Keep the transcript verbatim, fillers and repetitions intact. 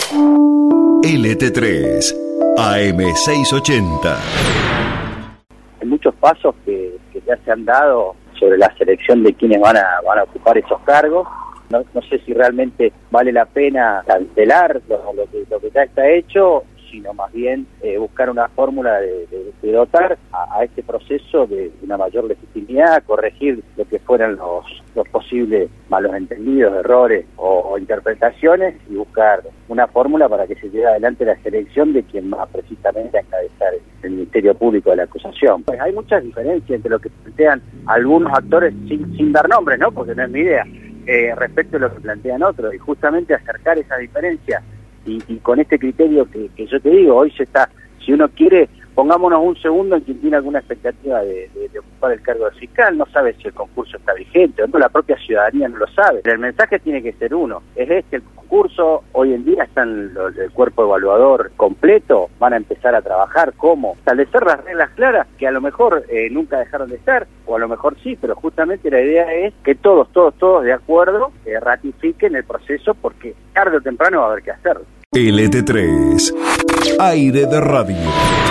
L T tres, A M seiscientos ochenta. Hay muchos pasos que, que ya se han dado sobre la selección de quienes van a, van a ocupar esos cargos. No, no sé si realmente vale la pena cancelar lo, lo, que, lo que ya está hecho, sino más bien eh, buscar una fórmula de, de, de dotar a, a este proceso de una mayor legitimidad, corregir lo que fueran los, los posibles malos entendidos, errores o, o interpretaciones y buscar una fórmula para que se lleve adelante la selección de quien va precisamente a encabezar el Ministerio Público de la acusación. Pues hay muchas diferencias entre lo que plantean algunos actores sin, sin dar nombres, ¿no? Porque no es mi idea, eh, respecto a lo que plantean otros, y justamente acercar esa diferencia. Y, y con este criterio que, que yo te digo, hoy se está, si uno quiere, pongámonos un segundo en quien tiene alguna expectativa de, de, de ocupar el cargo de fiscal, no sabe si el concurso está vigente o no, la propia ciudadanía no lo sabe. Pero el mensaje tiene que ser uno, es este el concurso, hoy en día están los, el cuerpo evaluador completo, van a empezar a trabajar, ¿cómo? Establecer las reglas claras que a lo mejor eh, nunca dejaron de estar, o a lo mejor sí, pero justamente la idea es que todos, todos, todos de acuerdo eh, ratifiquen el proceso, porque tarde o temprano va a haber que hacerlo. L T tres, Aire de Radio.